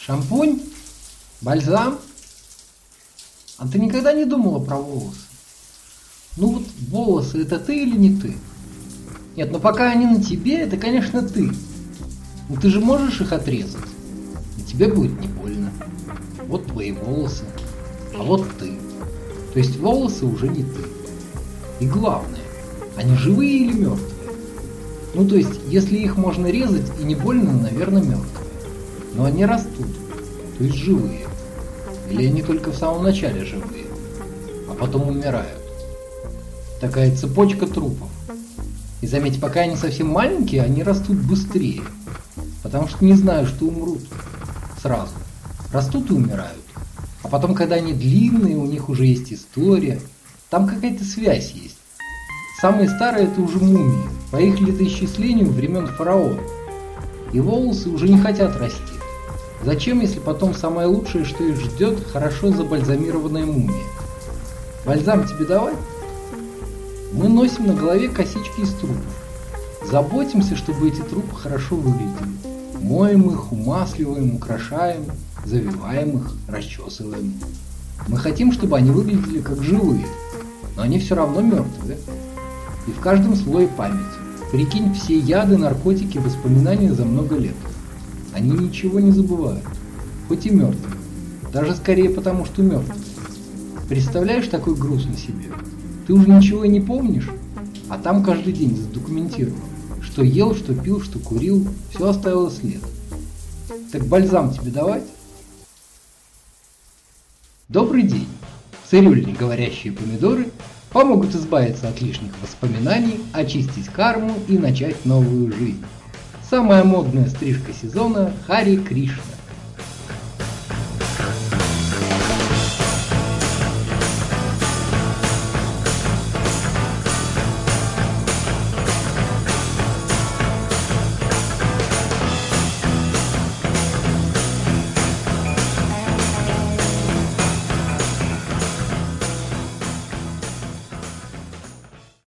Шампунь? Бальзам? А ты никогда не думала про волосы? Ну вот волосы это ты или не ты? Нет, но пока они на тебе, это конечно ты. Но ты же можешь их отрезать, и тебе будет не больно. Вот твои волосы, а вот ты. То есть волосы уже не ты. И главное, они живые или мертвые? Ну то есть, если их можно резать и не больно, наверное, мертвые. Но они растут, то есть живые. Или они только в самом начале живые, а потом умирают. Такая цепочка трупов. И заметь, пока они совсем маленькие, они растут быстрее. Потому что не знают, что умрут сразу. Растут и умирают. А потом, когда они длинные, у них уже есть история. Там какая-то связь есть. Самые старые это уже мумии. По их летоисчислению времен фараона. И волосы уже не хотят расти. Зачем, если потом самое лучшее, что их ждет, хорошо забальзамированная мумия? Бальзам тебе давать? Мы носим на голове косички из трупов. Заботимся, чтобы эти трупы хорошо выглядели. Моем их, умасливаем, украшаем, завиваем их, расчесываем. Мы хотим, чтобы они выглядели как живые, но они все равно мертвые. И в каждом слое память. Прикинь, все яды, наркотики, воспоминания за много лет. Они ничего не забывают, хоть и мертвые. Даже скорее потому, что мертвые. Представляешь такой груз на себе? Ты уже ничего и не помнишь, а там каждый день задокументировано. Что ел, что пил, что курил, все оставило след. Так бальзам тебе давать? Добрый день! Цирюльни говорящие помидоры помогут избавиться от лишних воспоминаний, очистить карму и начать новую жизнь. Самая модная стрижка сезона – Хари Кришна.